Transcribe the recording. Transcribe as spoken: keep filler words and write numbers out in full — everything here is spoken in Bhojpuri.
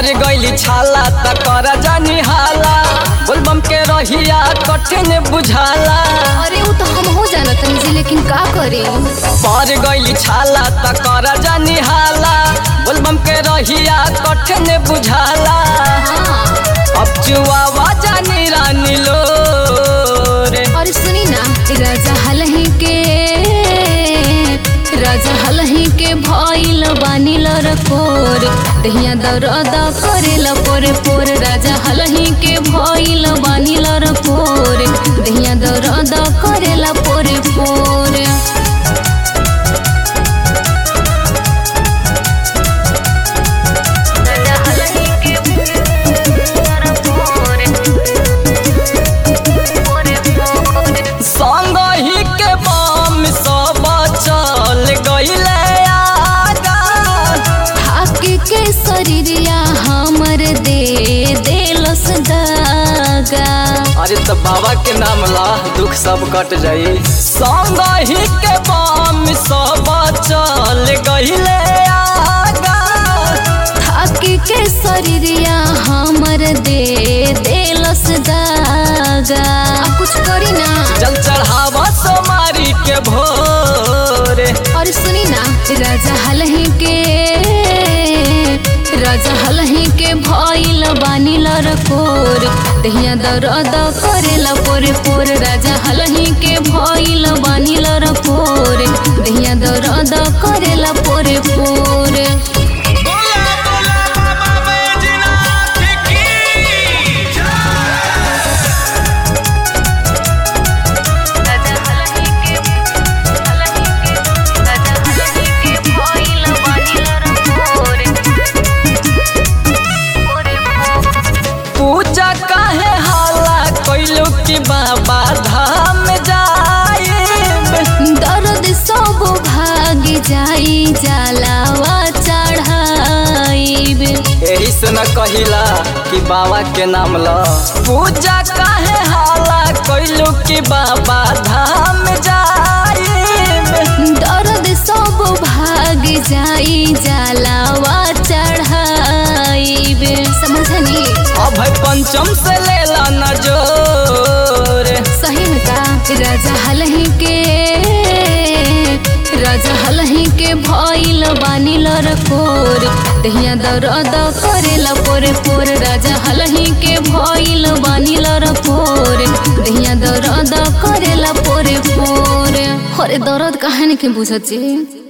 पर गईली छाला त कर जानी हाला बोलबम के रहिया कठिन बुझाला। अरे वो तो हम हो जाना तनी लेकिन का करे। पर गईली छाला त कर जानी हाला बोलबम के रहिया कठिन बुझाला। अब जुआवा जानी रानी लो रे। और सुनी ना राजा हलही के राजा हलही के भइल बानी लरकोर दहिया दरद करेला पोरे पोर। राजा हलही के भइल बानी लरकोर दहिया दरद करेला पोरे पोर। संगही के बम सब चल गईले आगा हाके के शरीरिया हमर दे देलस दागा। अरे तो बाबा के नाम ला दुख सब कट जाई। संगही के बम सब चल गईले आगा हाके के शरीरिया हमर दे देलस दागा। कुछ करी ना जल चढ़ावा सोमारी के भोरे। और सुनी ना राजा हलही के राजा हलही के भइल बानी लरकोर दहिया दरद करेला पोरे पोर। राजा हलही के भइल बानी लरकोर दहिया दरद करेला पोरे पोरे। पूजा काहे हाला कइलू कि बाबा धाम जाइब। दर्द सब भाग जाई जलावा चढ़ाइब। एही से न कहिला कि बाबा के नाम ला। पूजा काहे हाला कइलू कि बाबा धाम जाइब। दर्द सब भाग जाई जलावा चढ़ाइब। समझनी अब पंचम से लेला न जोर। सही में का राजा हलही के राजा हलही के भइल बानी लरकोर दहिया दरद करेला पोरे पोर। राजा हलही के भइल बानी लरकोर दहिया दरद करेला पोरे पोर। अरे दर्द काहे नहीं बुझत जी।